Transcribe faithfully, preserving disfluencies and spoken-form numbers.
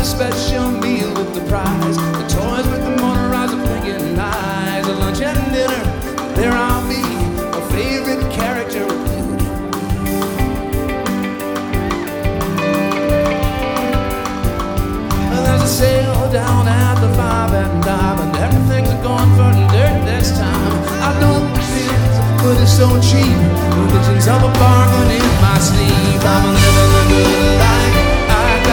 a special meal with the prize. The toys with the motorized blinking eyes. A lunch and dinner, there I'll be, a favorite character of beauty. There's a sale down at the five and dime, and everything's going for dirt this time. I know it is, but it's so cheap. The visions of a bargain in my sleeve. I'm living the good life.